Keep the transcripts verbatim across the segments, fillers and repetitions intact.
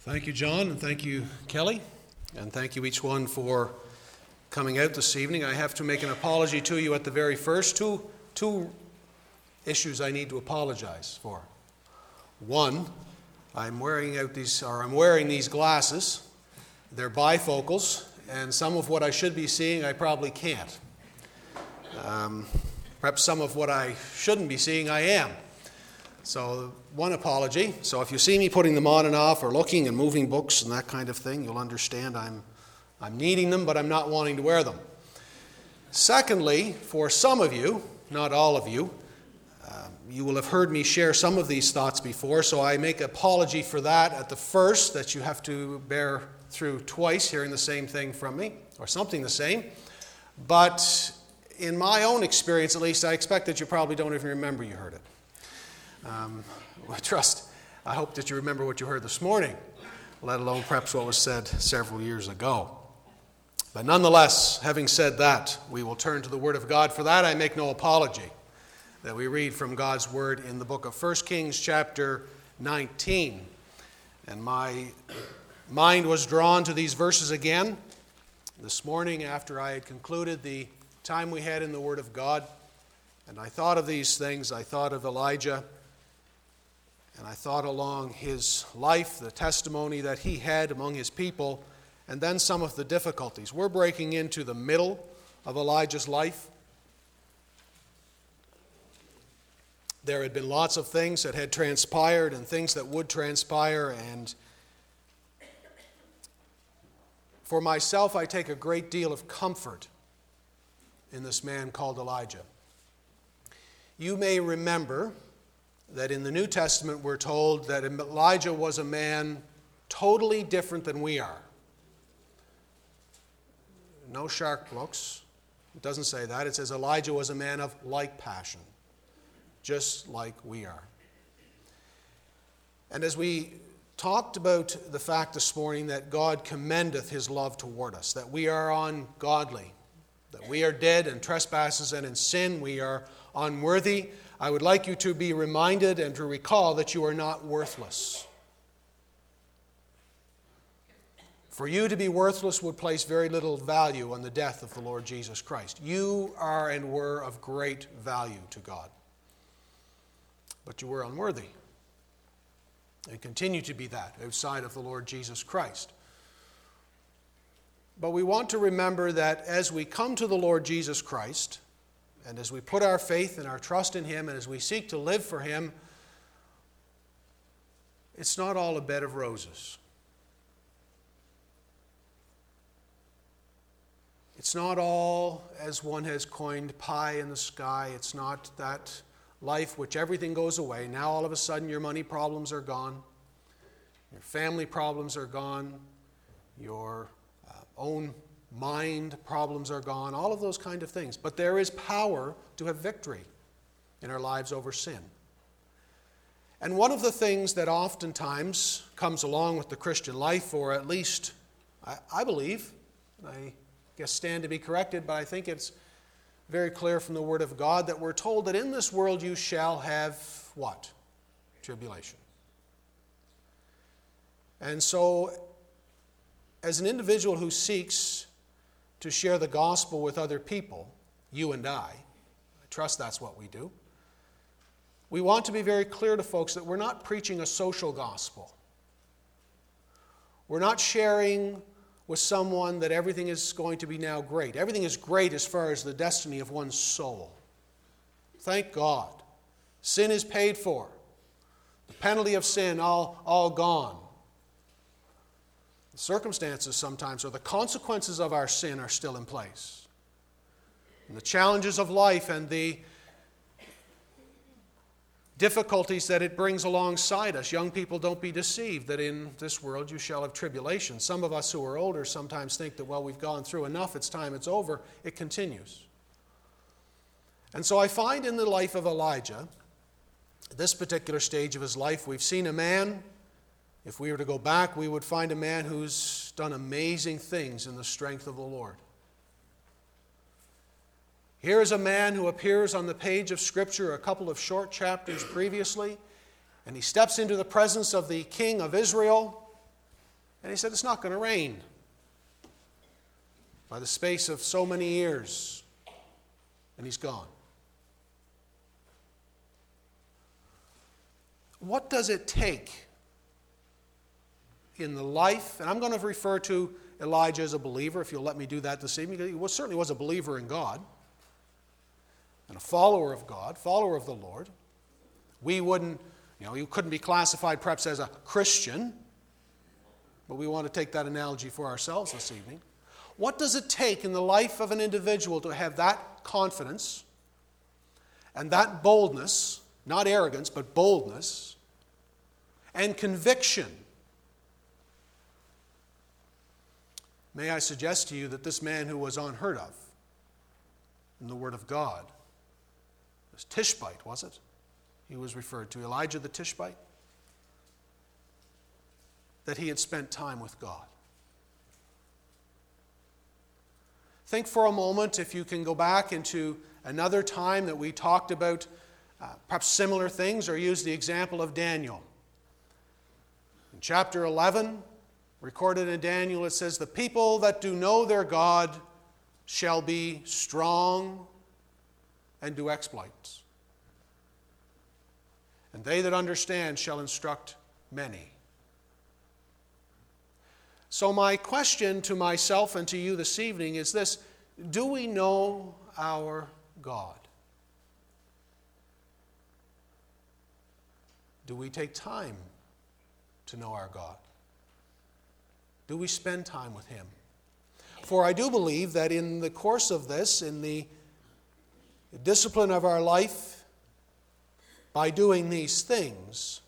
Thank you, John, and thank you, Kelly, and thank you each one for coming out this evening. I have to make an apology to you at the very first. Two, two issues I need to apologize for. One, I'm wearing out these, or I'm wearing these glasses. They're bifocals, and some of what I should be seeing I probably can't. Um, perhaps some of what I shouldn't be seeing I am. So one apology. So if you see me putting them on and off or looking and moving books and that kind of thing, you'll understand I'm, I'm needing them, but I'm not wanting to wear them. Secondly, for some of you, not all of you, uh, you will have heard me share some of these thoughts before, so I make apology for that at the first, that you have to bear through twice hearing the same thing from me, or something the same. But in my own experience, at least, I expect that you probably don't even remember you heard it. Um, I trust, I hope that you remember what you heard this morning, let alone perhaps what was said several years ago. But nonetheless, having said that, we will turn to the Word of God. For that, I make no apology that we read from God's Word in the book of First Kings chapter nineteen. And my mind was drawn to these verses again this morning after I had concluded the time we had in the Word of God. And I thought of these things. I thought of Elijah. And I thought along his life, the testimony that he had among his people, and then some of the difficulties. We're breaking into the middle of Elijah's life. There had been lots of things that had transpired and things that would transpire, and for myself, I take a great deal of comfort in this man called Elijah. You may remember that in the New Testament we're told that Elijah was a man totally different than we are. No sharp looks. It doesn't say that. It says Elijah was a man of like passion, just like we are. And as we talked about the fact this morning that God commendeth his love toward us, that we are ungodly, that we are dead in trespasses and in sin, we are unworthy, I would like you to be reminded and to recall that you are not worthless. For you to be worthless would place very little value on the death of the Lord Jesus Christ. You are and were of great value to God. But you were unworthy and continue to be that outside of the Lord Jesus Christ. But we want to remember that as we come to the Lord Jesus Christ, and as we put our faith and our trust in him, and as we seek to live for him, it's not all a bed of roses. It's not all, as one has coined, pie in the sky. It's not that life which everything goes away. Now all of a sudden your money problems are gone. Your family problems are gone. Your uh, own mind problems are gone. All of those kind of things. But there is power to have victory in our lives over sin. And one of the things that oftentimes comes along with the Christian life, or at least I, I believe, I guess stand to be corrected, but I think it's very clear from the Word of God that we're told that in this world you shall have what? Tribulation. And so, as an individual who seeks to share the gospel with other people, you and I, I trust that's what we do, we want to be very clear to folks that we're not preaching a social gospel. We're not sharing with someone that everything is going to be now great. Everything is great as far as the destiny of one's soul. Thank God. Sin is paid for. The penalty of sin all, all gone. The circumstances sometimes, or the consequences of our sin, are still in place. And the challenges of life and the difficulties that it brings alongside us. Young people, don't be deceived that in this world you shall have tribulation. Some of us who are older sometimes think that, well, we've gone through enough, it's time, it's over. It continues. And so I find in the life of Elijah, this particular stage of his life, we've seen a man, if we were to go back, we would find a man who's done amazing things in the strength of the Lord. Here is a man who appears on the page of Scripture a couple of short chapters previously, and he steps into the presence of the king of Israel, And he said, it's not going to rain. By the space of so many years. And he's gone. What does it take in the life, and I'm going to refer to Elijah as a believer, if you'll let me do that this evening. He was, certainly was a believer in God and a follower of God, follower of the Lord. We wouldn't, you know, you couldn't be classified perhaps as a Christian, but we want to take that analogy for ourselves this evening. What does it take in the life of an individual to have that confidence and that boldness, not arrogance, but boldness and conviction? May I suggest to you that this man who was unheard of in the Word of God was Tishbite, was it? He was referred to, Elijah the Tishbite. That he had spent time with God. Think for a moment, if you can go back into another time that we talked about uh, perhaps similar things, or use the example of Daniel. In chapter eleven, recorded in Daniel, it says, the people that do know their God shall be strong and do exploits. And they that understand shall instruct many. So my question to myself and to you this evening is this: do we know our God? Do we take time to know our God? Do we spend time with Him? For I do believe that in the course of this, in the discipline of our life, by doing these things,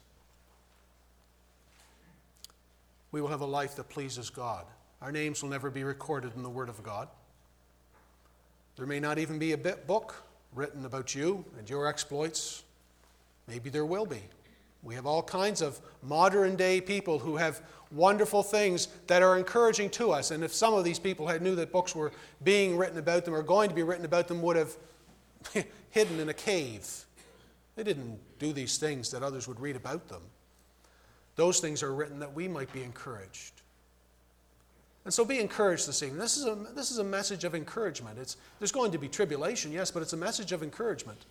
we will have a life that pleases God. Our names will never be recorded in the Word of God. There may not even be a bit book written about you and your exploits. Maybe there will be. We have all kinds of modern day people who have wonderful things that are encouraging to us. And if some of these people had knew that books were being written about them or going to be written about them, would have hidden in a cave. They didn't do these things that others would read about them. Those things are written that we might be encouraged. And so be encouraged this evening. This is a, this is a message of encouragement. It's, there's going to be tribulation, yes, but it's a message of encouragement.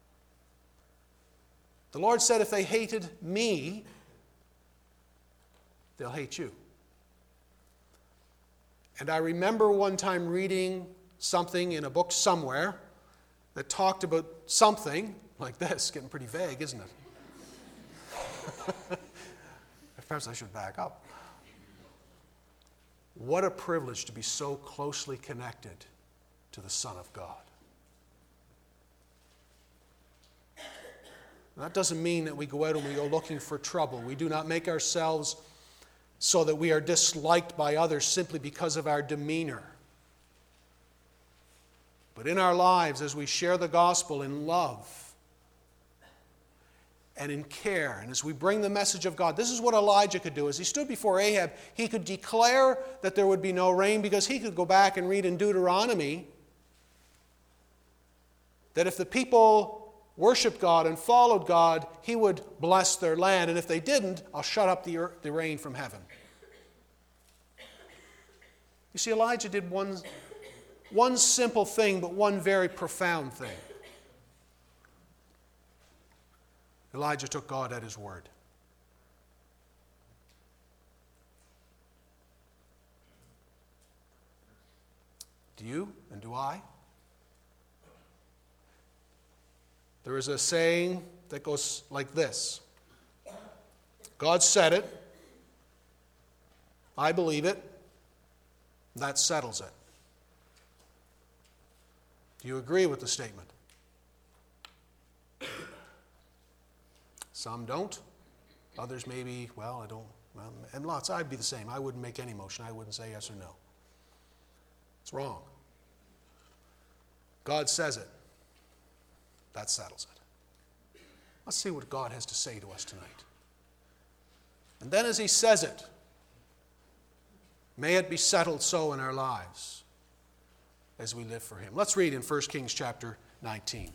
The Lord said, if they hated me, they'll hate you. And I remember one time reading something in a book somewhere that talked about something like this. Getting pretty vague, isn't it? Perhaps I should back up. What a privilege to be so closely connected to the Son of God. That doesn't mean that we go out and we go looking for trouble. We do not make ourselves so that we are disliked by others simply because of our demeanor. But in our lives, as we share the gospel in love and in care, and as we bring the message of God, this is what Elijah could do. As he stood before Ahab, he could declare that there would be no rain, because he could go back and read in Deuteronomy that if the people worshiped God and followed God, He would bless their land. And if they didn't, I'll shut up the, earth, the rain from heaven. You see, Elijah did one, one simple thing, but one very profound thing. Elijah took God at His word. Do you and do I? There is a saying that goes like this: God said it, I believe it, that settles it. Do you agree with the statement? Some don't. Others maybe, well, I don't. Well, and lots, I'd be the same. I wouldn't make any motion. I wouldn't say yes or no. It's wrong. God says it. That settles it. Let's see what God has to say to us tonight. And then as He says it, may it be settled so in our lives as we live for Him. Let's read in First Kings chapter nineteen.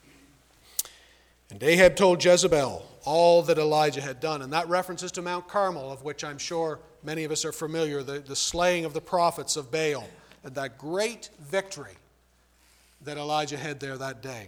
And Ahab told Jezebel all that Elijah had done. And that references to Mount Carmel, of which I'm sure Many of us are familiar, the, the slaying of the prophets of Baal, and that great victory that Elijah had there that day.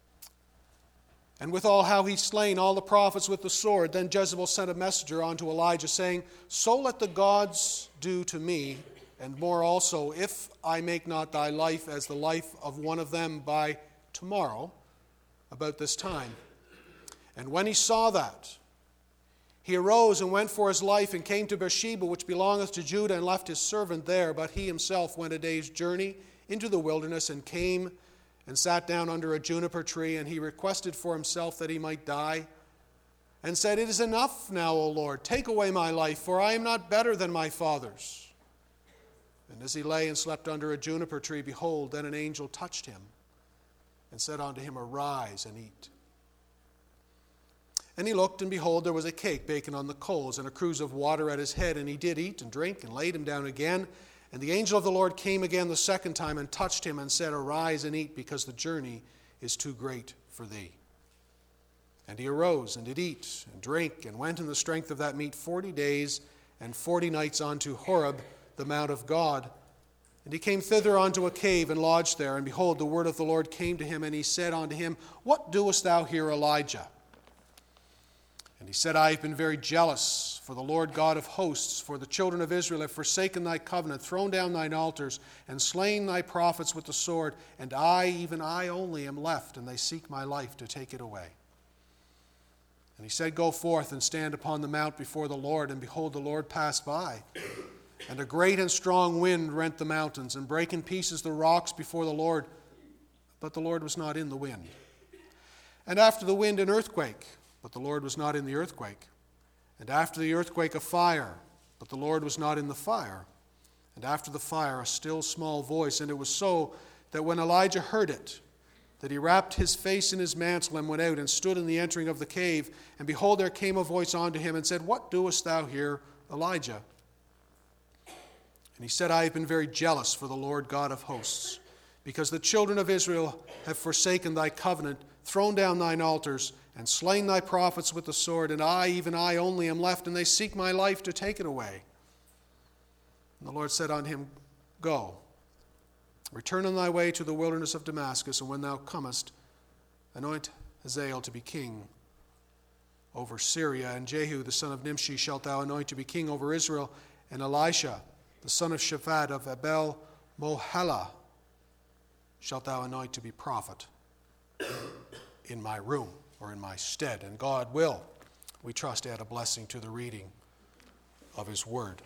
And withal how he slain all the prophets with the sword, then Jezebel sent a messenger unto Elijah, saying, So let the gods do to me, and more also, if I make not thy life as the life of one of them by tomorrow, about this time. And when he saw that, he arose and went for his life, and came to Beersheba, which belongeth to Judah, and left his servant there. But he himself went a day's journey into the wilderness, and came and sat down under a juniper tree, and he requested for himself that he might die, and said, It is enough now, O Lord, take away my life, for I am not better than my fathers. And as he lay and slept under a juniper tree, behold, then an angel touched him, and said unto him, Arise and eat. And he looked, and behold, there was a cake baken on the coals, and a cruse of water at his head, and he did eat and drink, and laid him down again. And the angel of the Lord came again the second time, and touched him, and said, Arise and eat, because the journey is too great for thee. And he arose, and did eat and drink, and went in the strength of that meat forty days and forty nights unto Horeb, the mount of God. And he came thither unto a cave, and lodged there. And behold, the word of the Lord came to him, and he said unto him, What doest thou here, Elijah? And he said, I have been very jealous for the Lord God of hosts, for the children of Israel have forsaken thy covenant, thrown down thine altars, and slain thy prophets with the sword, and I, even I only, am left, and they seek my life to take it away. And he said, Go forth and stand upon the mount before the Lord. And behold, the Lord passed by, and a great and strong wind rent the mountains, and brake in pieces the rocks before the Lord, but the Lord was not in the wind. And after the wind an earthquake, but the Lord was not in the earthquake. And after the earthquake a fire, but the Lord was not in the fire. And after the fire a still small voice. And it was so that when Elijah heard it, that he wrapped his face in his mantle, and went out, and stood in the entering of the cave. And behold, there came a voice unto him, and said, What doest thou here, Elijah? And he said, I have been very jealous for the Lord God of hosts, because the children of Israel have forsaken thy covenant, thrown down thine altars, and slain thy prophets with the sword, and I, even I only, am left, and they seek my life to take it away. And the Lord said unto him, Go, return on thy way to the wilderness of Damascus, and when thou comest, anoint Hazael to be king over Syria, and Jehu the son of Nimshi shalt thou anoint to be king over Israel, and Elisha the son of Shaphat of Abel Mohelah shalt thou anoint to be prophet in my room, or in my stead. And God will, we trust, add a blessing to the reading of his word.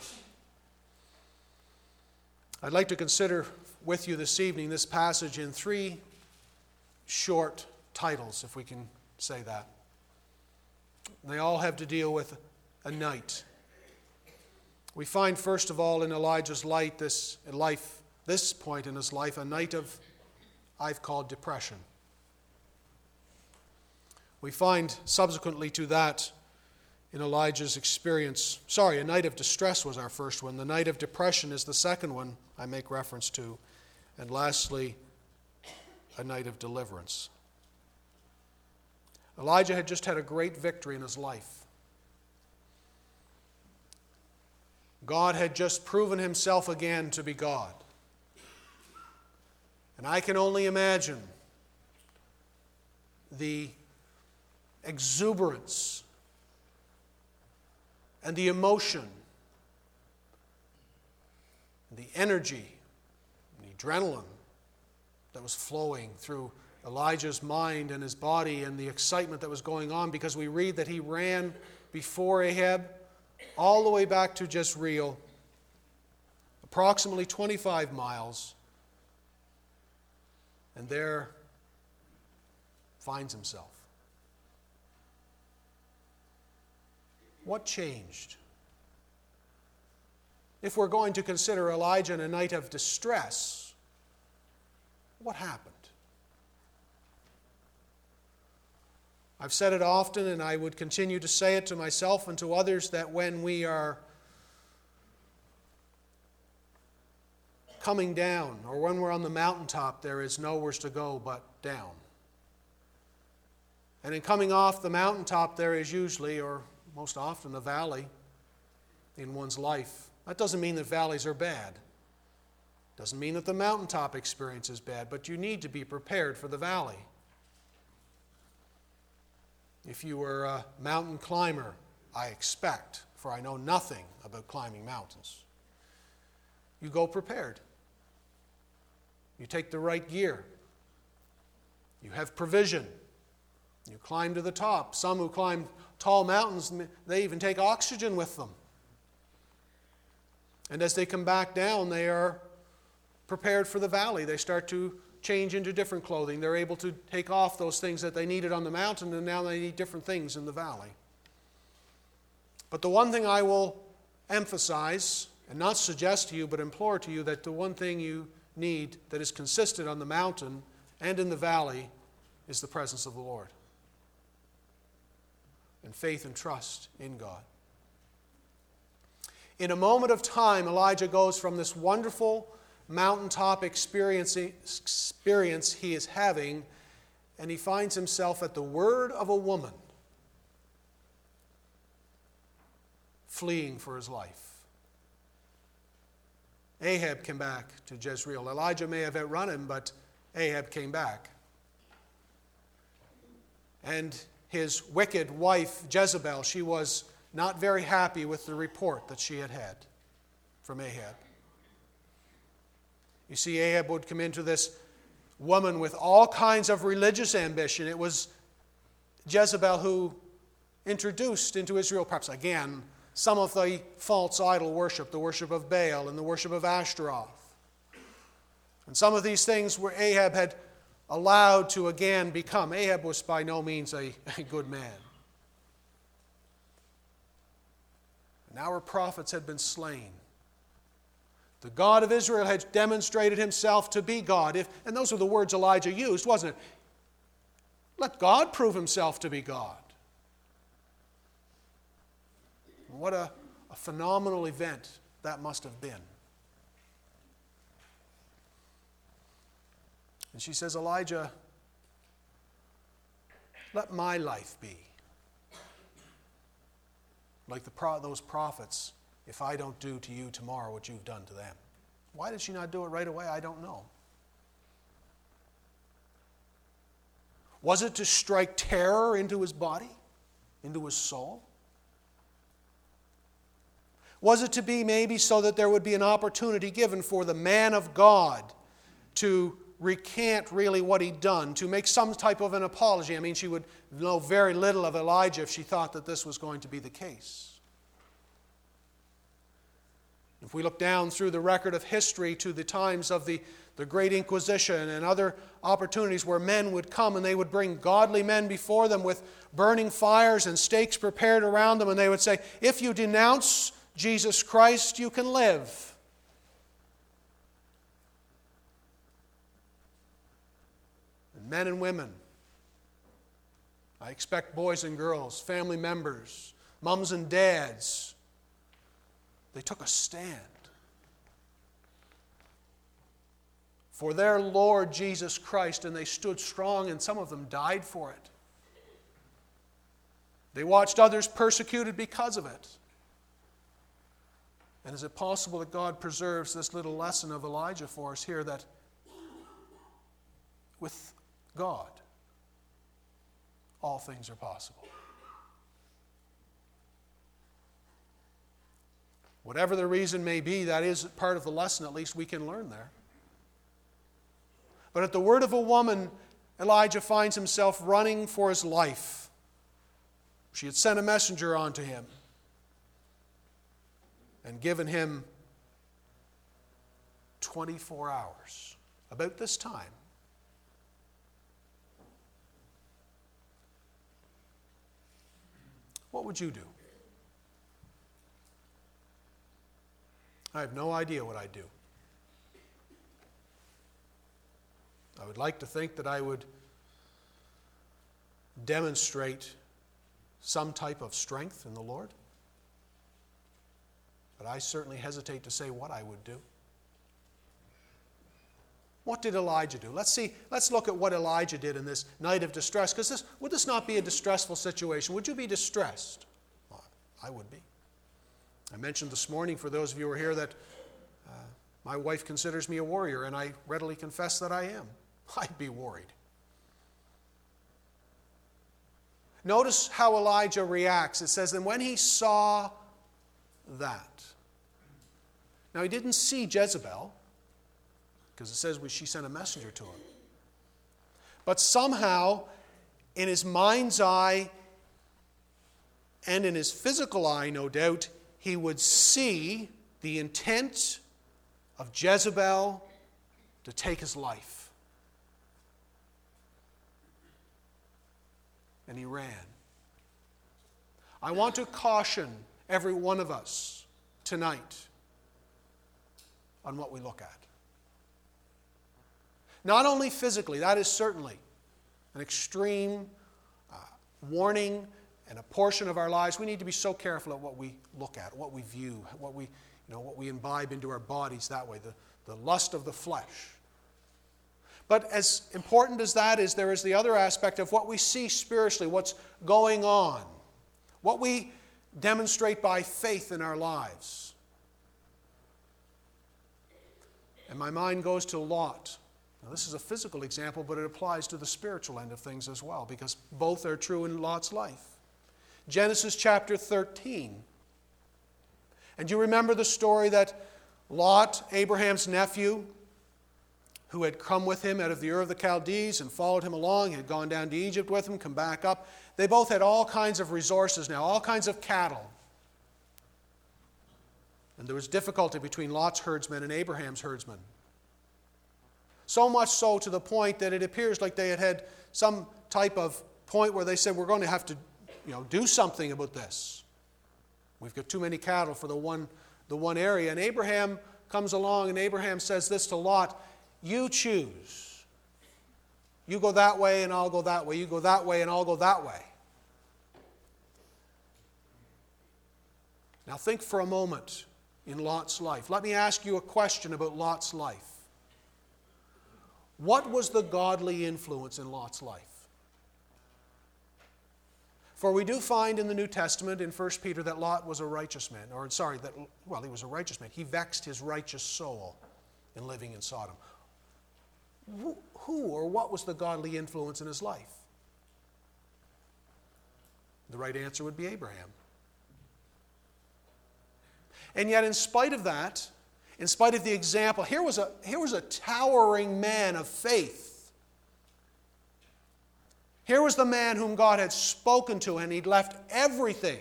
I'd like to consider with you this evening this passage in three short titles, if we can say that. They all have to deal with a night. We find, first of all, in Elijah's light, this life, this point in his life, a night of, I've called, depression. We find subsequently to that in Elijah's experience, sorry, a night of distress was our first one. The night of depression is the second one I make reference to. And lastly, a night of deliverance. Elijah had just had a great victory in his life. God had just proven himself again to be God. And I can only imagine the exuberance and the emotion and the energy and the adrenaline that was flowing through Elijah's mind and his body, and the excitement that was going on, because we read that he ran before Ahab all the way back to Jezreel, approximately twenty-five miles, and there finds himself. What changed? If we're going to consider Elijah in a night of distress, what happened? I've said it often, and I would continue to say it to myself and to others, that when we are coming down, or when we're on the mountaintop, there is nowhere to go but down. And in coming off the mountaintop, there is usually, or most often, a valley. in one's life. That doesn't mean that valleys are bad. Doesn't mean that the mountaintop experience is bad, but you need to be prepared for the valley. If you were a mountain climber, I expect, for I know nothing about climbing mountains, you go prepared. You take the right gear. You have provision. You climb to the top. Some who climb tall mountains, they even take oxygen with them. And as they come back down, they are prepared for the valley. They start to change into different clothing. They're able to take off those things that they needed on the mountain, and now they need different things in the valley. But the one thing I will emphasize, and not suggest to you, but implore to you, that the one thing you need that is consistent on the mountain and in the valley is the presence of the Lord. And faith and trust in God. In a moment of time, Elijah goes from this wonderful mountaintop experience, experience he is having, and he finds himself at the word of a woman fleeing for his life. Ahab came back to Jezreel. Elijah may have outrun him, but Ahab came back. And his wicked wife, Jezebel, she was not very happy with the report that she had had from Ahab. You see, Ahab would come into this woman with all kinds of religious ambition. It was Jezebel who introduced into Israel, perhaps again, some of the false idol worship, the worship of Baal and the worship of Ashtaroth. And some of these things were Ahab had allowed to again become. Ahab was by no means a, a good man. And our prophets had been slain. The God of Israel had demonstrated himself to be God. If, and those were the words Elijah used, wasn't it? Let God prove himself to be God. What a, a phenomenal event that must have been. And she says, Elijah, let my life be like the pro- those prophets, if I don't do to you tomorrow what you've done to them. Why did she not do it right away? I don't know. Was it to strike terror into his body, into his soul? Was it to be maybe so that there would be an opportunity given for the man of God to recant really what he'd done, to make some type of an apology? I mean, she would know very little of Elijah if she thought that this was going to be the case. If we look down through the record of history to the times of the, the Great Inquisition and other opportunities where men would come and they would bring godly men before them with burning fires and stakes prepared around them, and they would say, if you denounce Jesus Christ, you can live. And men and women, I expect boys and girls, family members, mums and dads, they took a stand for their Lord Jesus Christ, and they stood strong, and some of them died for it. They watched others persecuted because of it. And is it possible that God preserves this little lesson of Elijah for us here, that with God, all things are possible? Whatever the reason may be, that is part of the lesson, at least we can learn there. But at the word of a woman, Elijah finds himself running for his life. She had sent a messenger on to him and given him twenty-four hours, about this time. What would you do? I have no idea what I'd do. I would like to think that I would demonstrate some type of strength in the Lord. But I certainly hesitate to say what I would do. What did Elijah do? Let's see, let's look at what Elijah did in this night of distress, because this, would this not be a distressful situation? Would you be distressed? Well, I would be. I mentioned this morning, for those of you who are here, that uh, my wife considers me a warrior, and I readily confess that I am. I'd be worried. Notice how Elijah reacts. It says, and when he saw that. Now, he didn't see Jezebel, because it says she sent a messenger to him. But somehow, in his mind's eye and in his physical eye, no doubt, he would see the intent of Jezebel to take his life. And he ran. I want to caution every one of us tonight on what we look at. Not only physically, that is certainly an extreme uh, warning and a portion of our lives. We need to be so careful at what we look at, what we view, what we, you know, what we imbibe into our bodies that way, the, the lust of the flesh. But as important as that is, there is the other aspect of what we see spiritually, what's going on, what we demonstrate by faith in our lives. And my mind goes to Lot. Now, this is a physical example, but it applies to the spiritual end of things as well, because both are true in Lot's life. Genesis chapter thirteen. And you remember the story that Lot, Abraham's nephew, who had come with him out of the Ur of the Chaldees and followed him along. He had gone down to Egypt with him, come back up. They both had all kinds of resources now, all kinds of cattle. And there was difficulty between Lot's herdsmen and Abraham's herdsmen. So much so to the point that it appears like they had had some type of point where they said, we're going to have to, you know, do something about this. We've got too many cattle for the one, the one area. And Abraham comes along, and Abraham says this to Lot, you choose. You go that way and I'll go that way. You go that way and I'll go that way. Now think for a moment in Lot's life. Let me ask you a question about Lot's life. What was the godly influence in Lot's life? For we do find in the New Testament, in First Peter, that Lot was a righteous man. Or, sorry, that, well, he was a righteous man. He vexed his righteous soul in living in Sodom. Who or what was the godly influence in his life? The right answer would be Abraham. And yet, in spite of that, in spite of the example, here was a, here was a towering man of faith. Here was the man whom God had spoken to, and he'd left everything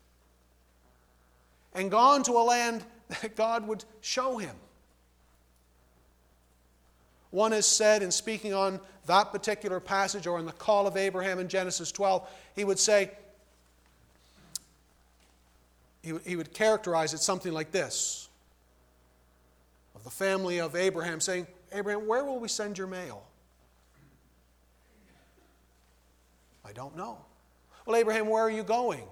and gone to a land that God would show him. One has said, in speaking on that particular passage or on the call of Abraham in Genesis twelve, he would say, he, he would characterize it something like this, of the family of Abraham saying, Abraham, where will we send your mail? I don't know. Well, Abraham, where are you going?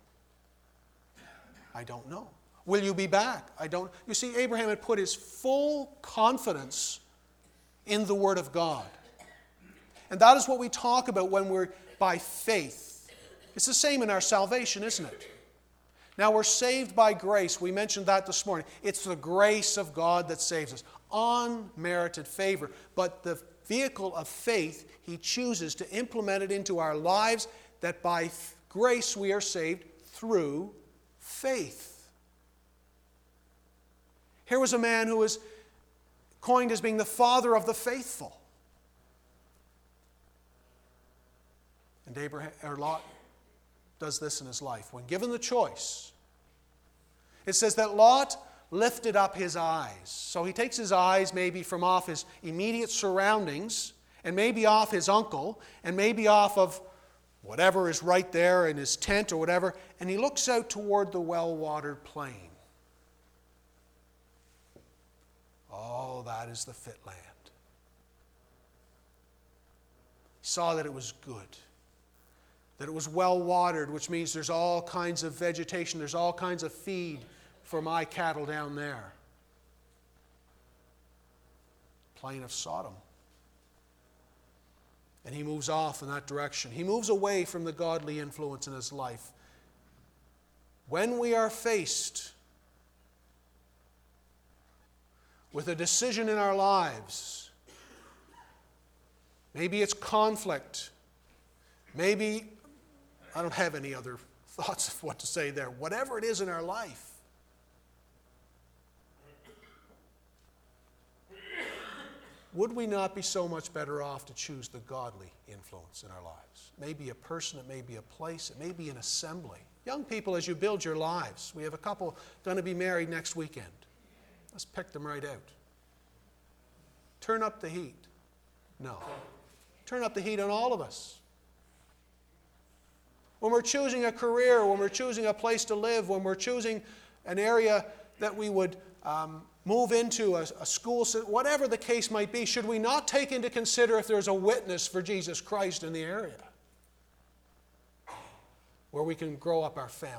I don't know. Will you be back? I don't. You see, Abraham had put his full confidence in the Word of God. And that is what we talk about when we're by faith. It's the same in our salvation, isn't it? Now, we're saved by grace. We mentioned that this morning. It's the grace of God that saves us. Unmerited favor. But the vehicle of faith, He chooses to implement it into our lives, that by grace we are saved through faith. Here was a man who was coined as being the father of the faithful. And Abraham, or Lot does this in his life. When given the choice, it says that Lot lifted up his eyes. So he takes his eyes maybe from off his immediate surroundings, and maybe off his uncle, and maybe off of whatever is right there in his tent or whatever, and he looks out toward the well-watered plain. Oh, that is the fit land. He saw that it was good, that it was well-watered, which means there's all kinds of vegetation, there's all kinds of feed for my cattle down there. Plain of Sodom. And he moves off in that direction. He moves away from the godly influence in his life. When we are faced with a decision in our lives. Maybe it's conflict. Maybe, I don't have any other thoughts of what to say there. Whatever it is in our life, would we not be so much better off to choose the godly influence in our lives? Maybe a person, it may be a place, it may be an assembly. Young people, as you build your lives, we have a couple going to be married next weekend. Let's pick them right out. Turn up the heat. No. Turn up the heat on all of us. When we're choosing a career, when we're choosing a place to live, when we're choosing an area that we would um, move into, a, a school, whatever the case might be, should we not take into consider if there's a witness for Jesus Christ in the area where we can grow up our family?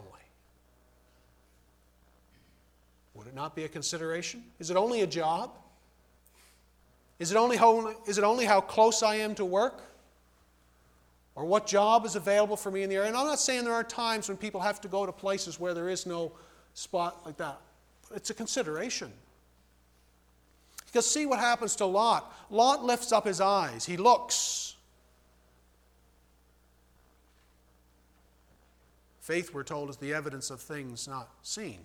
Would it not be a consideration? Is it only a job? Is it only how, is it only how close I am to work? Or what job is available for me in the area? And I'm not saying there are times when people have to go to places where there is no spot like that. But it's a consideration. Because see what happens to Lot. Lot lifts up his eyes. He looks. Faith, we're told, is the evidence of things not seen.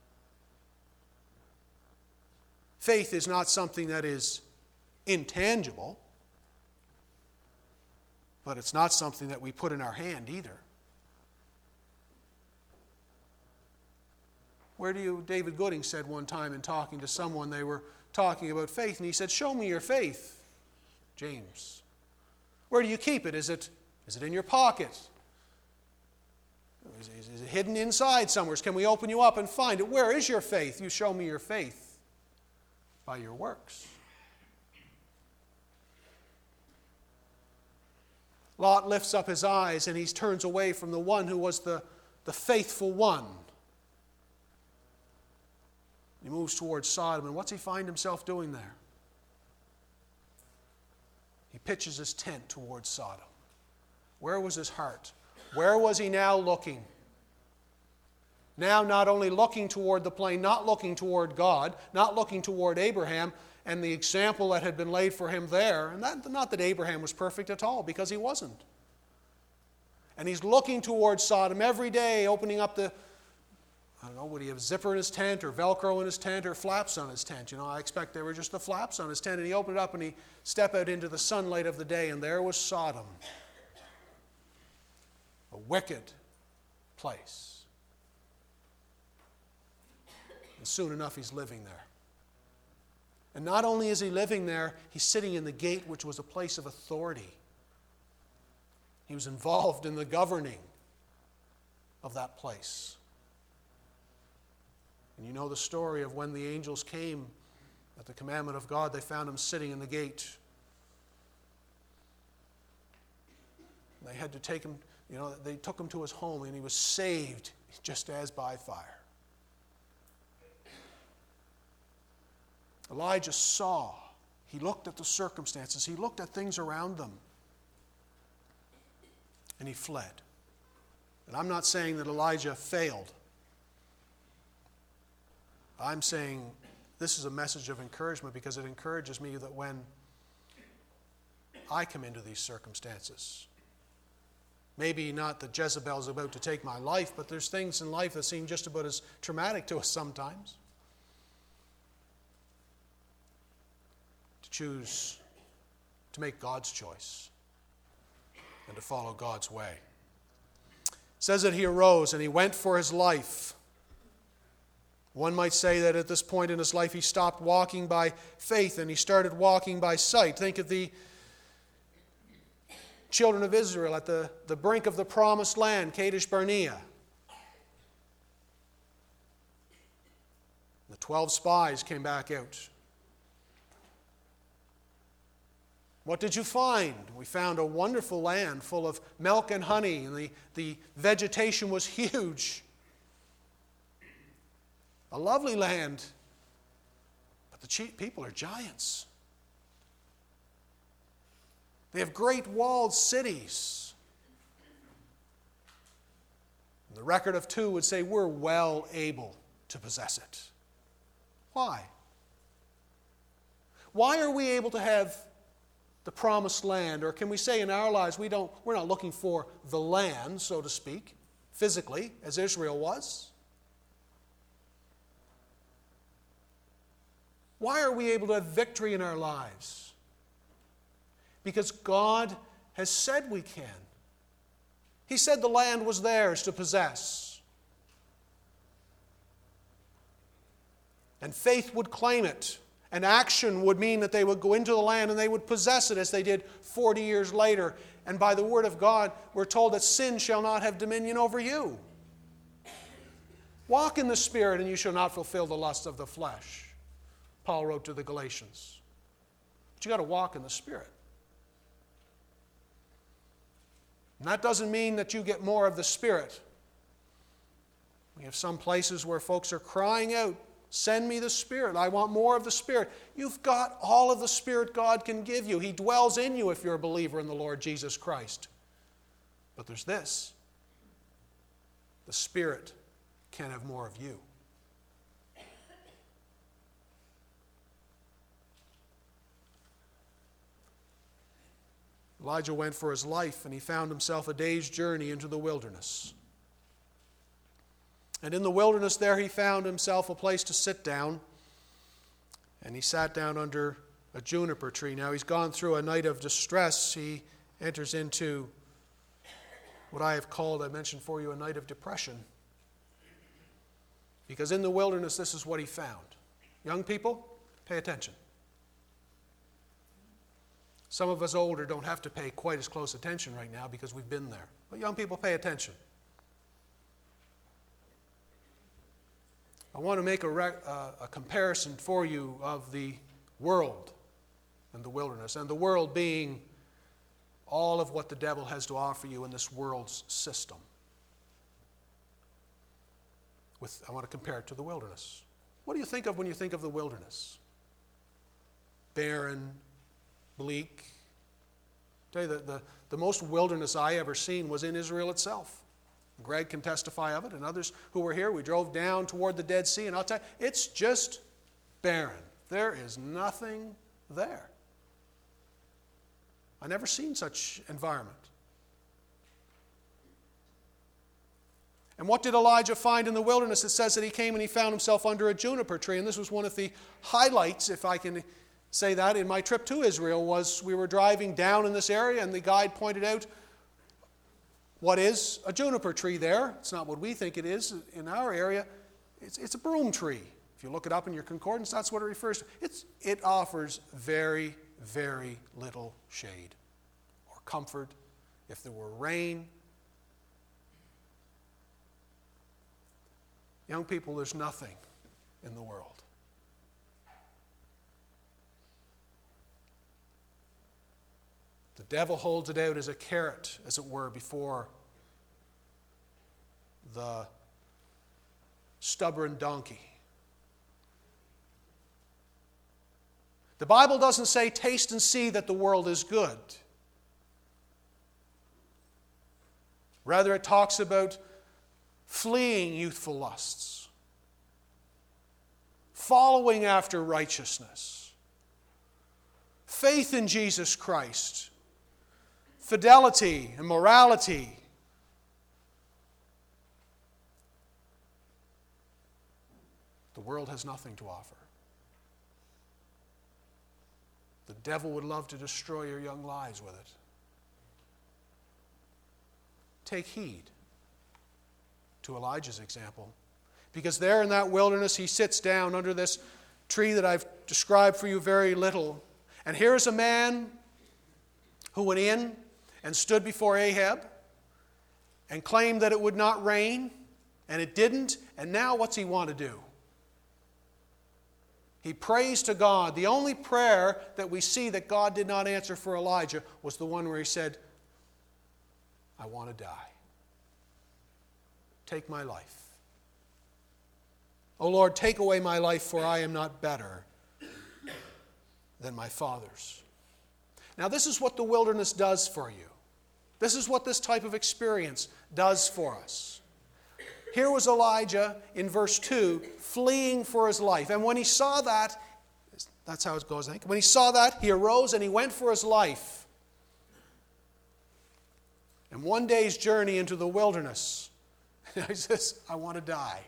Faith is not something that is intangible, but it's not something that we put in our hand either. Where do you, David Gooding said one time in talking to someone, they were talking about faith, and he said, "Show me your faith, James. Where do you keep it? Is it, is it in your pocket? Is, is, is it hidden inside somewhere? Can we open you up and find it? Where is your faith? You show me your faith by your works." Lot lifts up his eyes and he turns away from the one who was the, the faithful one. He moves towards Sodom, and what's he find himself doing there? He pitches his tent towards Sodom. Where was his heart? Where was he now looking? Now not only looking toward the plain, not looking toward God, not looking toward Abraham, and the example that had been laid for him there. And that, not that Abraham was perfect at all, because he wasn't. And he's looking towards Sodom every day, opening up the, I don't know, would he have a zipper in his tent, or Velcro in his tent, or flaps on his tent? You know, I expect they were just the flaps on his tent. And he opened it up and he stepped out into the sunlight of the day, and there was Sodom. A wicked place. And soon enough, he's living there. And not only is he living there, he's sitting in the gate, which was a place of authority. He was involved in the governing of that place. And you know the story of when the angels came at the commandment of God, they found him sitting in the gate. They had to take him, you know, they took him to his home, and he was saved just as by fire. Elijah saw. He looked at the circumstances. He looked at things around them. And he fled. And I'm not saying that Elijah failed. I'm saying this is a message of encouragement, because it encourages me that when I come into these circumstances, maybe not that Jezebel's about to take my life, but there's things in life that seem just about as traumatic to us sometimes. Choose to make God's choice and to follow God's way. It says that he arose and he went for his life. One might say that at this point in his life he stopped walking by faith and he started walking by sight. Think of the children of Israel at the, the brink of the promised land, Kadesh Barnea. The twelve spies came back out. What did you find? We found a wonderful land full of milk and honey, and the, the vegetation was huge. A lovely land, but the people are giants. They have great walled cities. And the record of two would say we're well able to possess it. Why? Why are we able to have the promised land? Or can we say in our lives we don't, we're not looking for the land, so to speak, physically, as Israel was? Why are we able to have victory in our lives? Because God has said we can. He said the land was theirs to possess. And faith would claim it. And action would mean that they would go into the land and they would possess it as they did forty years later. And by the word of God, we're told that sin shall not have dominion over you. Walk in the Spirit and you shall not fulfill the lusts of the flesh, Paul wrote to the Galatians. But you've got to walk in the Spirit. And that doesn't mean that you get more of the Spirit. We have some places where folks are crying out, send me the Spirit. I want more of the Spirit. You've got all of the Spirit God can give you. He dwells in you if you're a believer in the Lord Jesus Christ. But there's this. The Spirit can have more of you. Elijah went for his life, and he found himself a day's journey into the wilderness. And in the wilderness there he found himself a place to sit down, and he sat down under a juniper tree. Now he's gone through a night of distress. He enters into what I have called, I mentioned for you, a night of depression. Because in the wilderness this is what he found. Young people, pay attention. Some of us older don't have to pay quite as close attention right now because we've been there. But young people, pay attention. I want to make a, rec- uh, a comparison for you of the world and the wilderness, and the world being all of what the devil has to offer you in this world's system. With, I want to compare it to the wilderness. What do you think of when you think of the wilderness? Barren, bleak. I tell you, the, the, the most wilderness I ever seen was in Israel itself. Greg can testify of it, and others who were here. We drove down toward the Dead Sea, and I'll tell you, it's just barren. There is nothing there. I've never seen such environment. And what did Elijah find in the wilderness? It says that he came and he found himself under a juniper tree, and this was one of the highlights, if I can say that, in my trip to Israel. Was we were driving down in this area, and the guide pointed out what is a juniper tree there. It's not what we think it is in our area. It's, it's a broom tree. If you look it up in your concordance, that's what it refers to. It's, it offers very, very little shade or comfort. If there were rain, young people, there's nothing in the world. The devil holds it out as a carrot, as it were, before the stubborn donkey. The Bible doesn't say, taste and see that the world is good. Rather, it talks about fleeing youthful lusts, following after righteousness, faith in Jesus Christ, fidelity and morality. The world has nothing to offer. The devil would love to destroy your young lives with it. Take heed to Elijah's example, because there in that wilderness he sits down under this tree that I've described for you very little. And here is a man who went in and stood before Ahab and claimed that it would not rain, and it didn't. And now what's he want to do? He prays to God. The only prayer that we see that God did not answer for Elijah was the one where he said, I want to die. Take my life. O Lord, take away my life, for I am not better than my fathers. Now, this is what the wilderness does for you. This is what this type of experience does for us. Here was Elijah in verse two, fleeing for his life. And when he saw that, That's how it goes, I think. When he saw that, he arose and he went for his life. And one day's journey into the wilderness, he says, I want to die.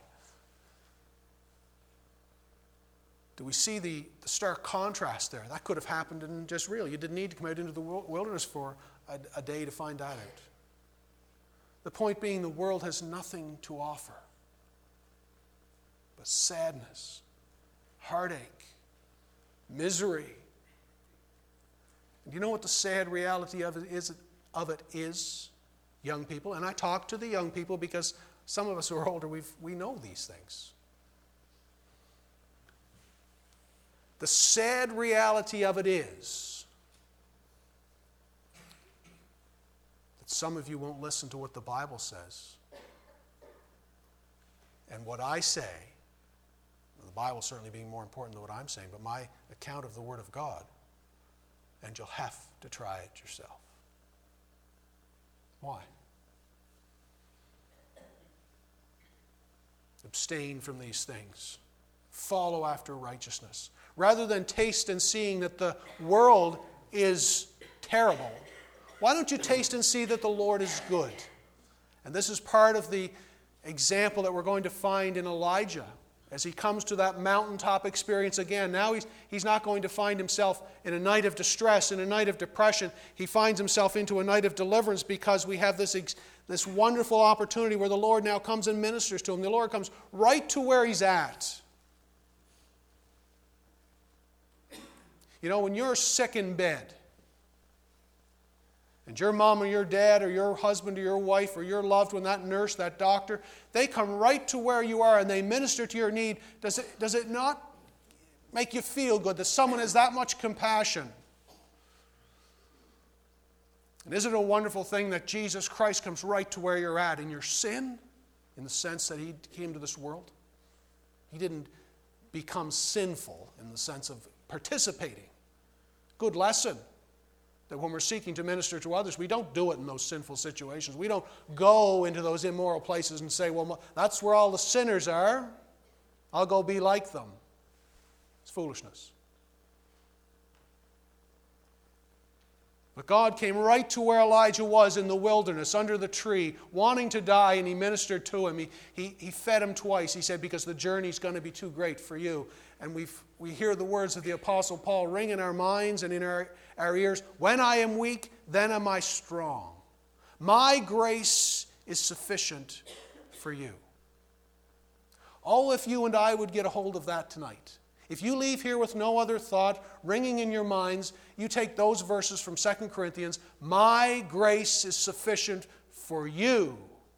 Do we see the, the stark contrast there? That could have happened in Jezreel. You didn't need to come out into the wilderness for a, a day to find that out. The point being, the world has nothing to offer but sadness, heartache, misery. And you know what the sad reality of it is? Of it is, young people, and I talk to the young people because some of us who are older, we've, we know these things. The sad reality of it is that some of you won't listen to what the Bible says. And what I say, the Bible certainly being more important than what I'm saying, but my account of the Word of God, and you'll have to try it yourself. Why? Abstain from these things. Follow after righteousness. Rather than taste and seeing that the world is terrible, why don't you taste and see that the Lord is good? And this is part of the example that we're going to find in Elijah as he comes to that mountaintop experience again. Now he's, he's not going to find himself in a night of distress, in a night of depression. He finds himself into a night of deliverance because we have this, this wonderful opportunity where the Lord now comes and ministers to him. The Lord comes right to where he's at. You know, when you're sick in bed, and your mom or your dad or your husband or your wife or your loved one, that nurse, that doctor, they come right to where you are and they minister to your need, does it, does it not make you feel good that someone has that much compassion? And isn't it a wonderful thing that Jesus Christ comes right to where you're at in your sin, in the sense that he came to this world? He didn't become sinful in the sense of participating. Good lesson. That when we're seeking to minister to others, we don't do it in those sinful situations. We don't go into those immoral places and say, well, that's where all the sinners are. I'll go be like them. It's foolishness. But God came right to where Elijah was in the wilderness, under the tree, wanting to die, and he ministered to him. He, he, he fed him twice. He said, because the journey's going to be too great for you. And we we hear the words of the Apostle Paul ring in our minds and in our, our ears. When I am weak, then am I strong. My grace is sufficient for you. Oh, if you and I would get a hold of that tonight. If you leave here with no other thought ringing in your minds, you take those verses from Second Corinthians. My grace is sufficient for you.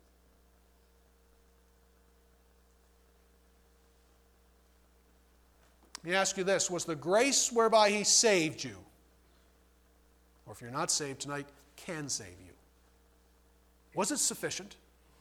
Let me ask you this. Was the grace whereby he saved you, or if you're not saved tonight, can save you, was it sufficient?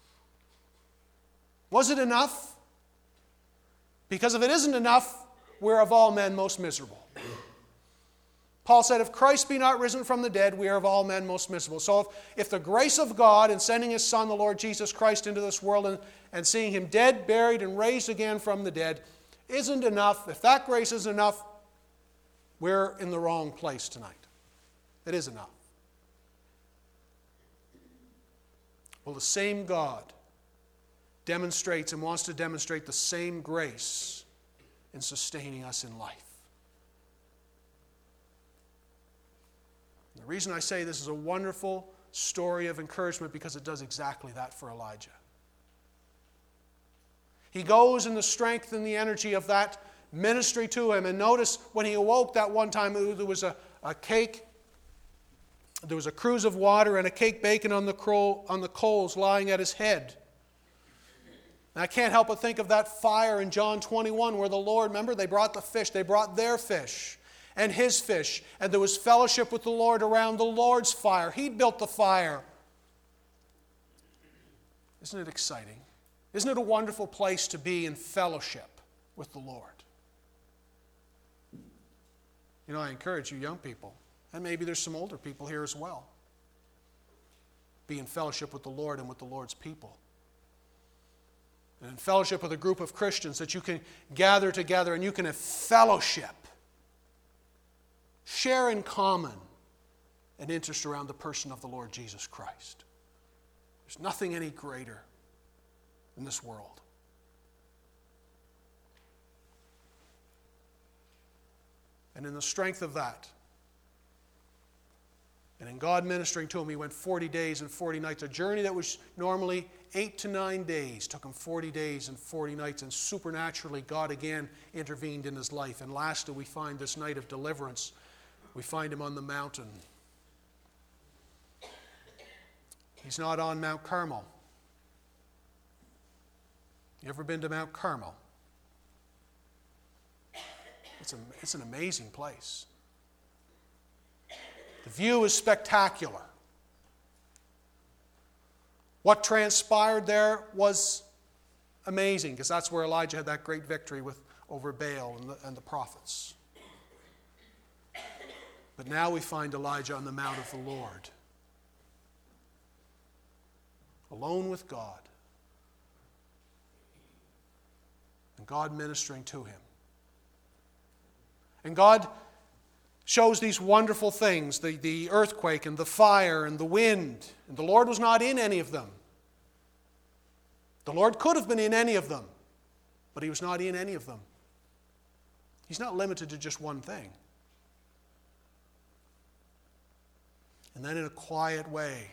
Was it enough? Because if it isn't enough, we're of all men most miserable. Paul said, if Christ be not risen from the dead, we are of all men most miserable. So if, if the grace of God in sending his Son, the Lord Jesus Christ, into this world and, and seeing him dead, buried, and raised again from the dead isn't enough, if that grace isn't enough, we're in the wrong place tonight. It is enough. Well, the same God demonstrates and wants to demonstrate the same grace in sustaining us in life. The reason I say this is a wonderful story of encouragement because it does exactly that for Elijah. He goes in the strength and the energy of that ministry to him. And notice when he awoke that one time, there was a, a cake, there was a cruse of water and a cake baking on the, cro- on the coals lying at his head. And I can't help but think of that fire in John twenty-one where the Lord, remember, they brought the fish, they brought their fish and his fish, and there was fellowship with the Lord around the Lord's fire. He built the fire. Isn't it exciting? Isn't it a wonderful place to be in fellowship with the Lord? You know, I encourage you young people, and maybe there's some older people here as well, be in fellowship with the Lord and with the Lord's people. And in fellowship with a group of Christians that you can gather together and you can have fellowship share in common an interest around the person of the Lord Jesus Christ. There's nothing any greater in this world. And in the strength of that, and in God ministering to him, he went forty days and forty nights. A journey that was normally eight to nine days took him forty days and forty nights, and supernaturally God again intervened in his life. And lastly, we find this night of deliverance. We find him on the mountain. He's not on Mount Carmel. You ever been to Mount Carmel? It's, a, it's an amazing place. The view is spectacular. What transpired there was amazing, because that's where Elijah had that great victory with, over Baal and the, and the prophets. But now we find Elijah on the Mount of the Lord, alone with God, and God ministering to him. And God shows these wonderful things, the, the earthquake and the fire and the wind. And the Lord was not in any of them. The Lord could have been in any of them, but he was not in any of them. He's not limited to just one thing. And then in a quiet way,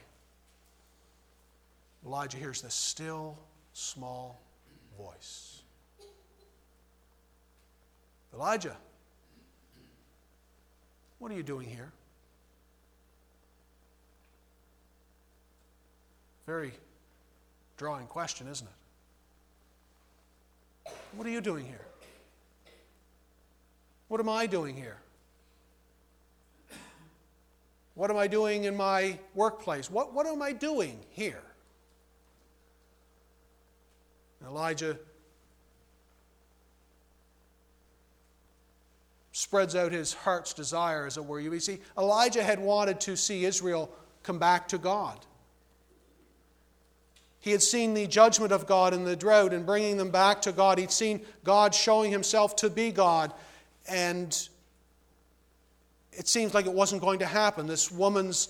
Elijah hears this still, small voice. Elijah, what are you doing here? Very drawing question, isn't it? What are you doing here? What am I doing here? What am I doing in my workplace? What, what am I doing here? And Elijah spreads out his heart's desire, as it were. You see, Elijah had wanted to see Israel come back to God. He had seen the judgment of God in the drought and bringing them back to God. He'd seen God showing himself to be God. And it seems like it wasn't going to happen. This woman's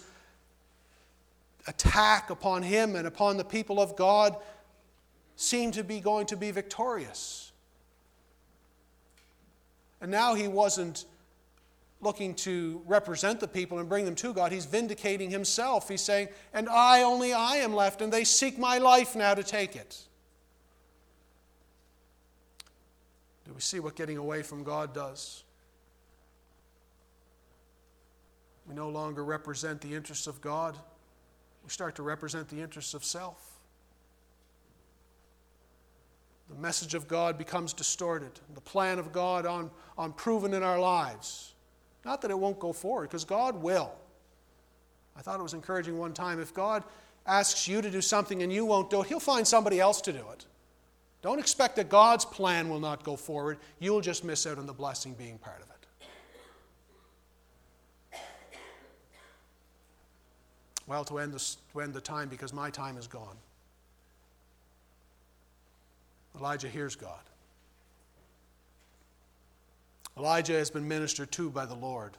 attack upon him and upon the people of God seemed to be going to be victorious. And now he wasn't looking to represent the people and bring them to God. He's vindicating himself. He's saying, and I, only I am left, and they seek my life now to take it. Do we see what getting away from God does? We no longer represent the interests of God. We start to represent the interests of self. The message of God becomes distorted. The plan of God on, on proven in our lives. Not that it won't go forward, because God will. I thought it was encouraging one time, if God asks you to do something and you won't do it, he'll find somebody else to do it. Don't expect that God's plan will not go forward. You'll just miss out on the blessing being part of it. Well, to end, this, to end the time, because my time is gone. Elijah hears God. Elijah has been ministered to by the Lord.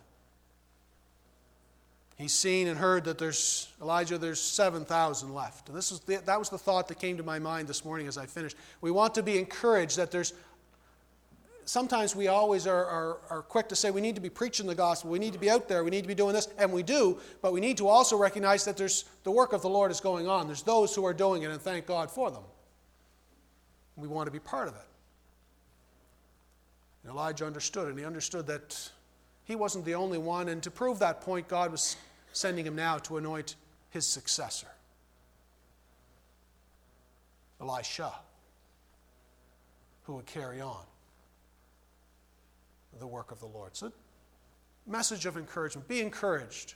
He's seen and heard that there's, Elijah, there's seven thousand left. And this is the, that was the thought that came to my mind this morning as I finished. We want to be encouraged that there's, sometimes we always are, are, are quick to say we need to be preaching the gospel, we need to be out there, we need to be doing this, and we do, but we need to also recognize that there's, the work of the Lord is going on. There's those who are doing it, and thank God for them. We want to be part of it. And Elijah understood, and he understood that he wasn't the only one, and to prove that point, God was sending him now to anoint his successor, Elisha, who would carry on the work of the Lord. So, message of encouragement. Be encouraged.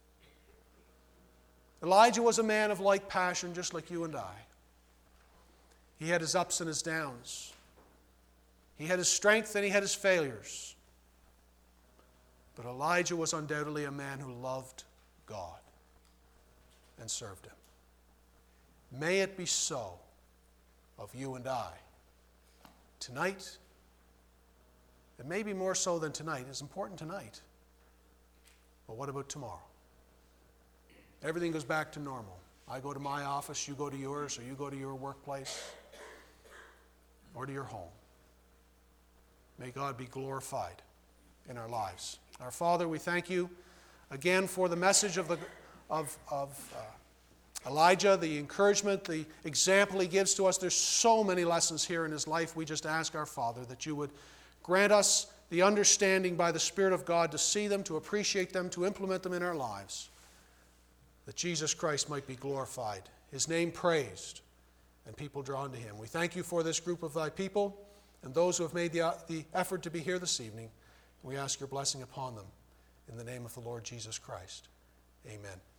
Elijah was a man of like passion, just like you and I. He had his ups and his downs. He had his strength and he had his failures. But Elijah was undoubtedly a man who loved God and served him. May it be so of you and I. Tonight, it may be more so than tonight. It's important tonight. But what about tomorrow? Everything goes back to normal. I go to my office, you go to yours, or you go to your workplace, or to your home. May God be glorified in our lives. Our Father, we thank you again for the message of, the, of, of uh, Elijah, the encouragement, the example he gives to us. There's so many lessons here in his life. We just ask our Father that you would grant us the understanding by the Spirit of God to see them, to appreciate them, to implement them in our lives, that Jesus Christ might be glorified, his name praised, and people drawn to him. We thank you for this group of thy people and those who have made the, the effort to be here this evening. We ask your blessing upon them in the name of the Lord Jesus Christ. Amen.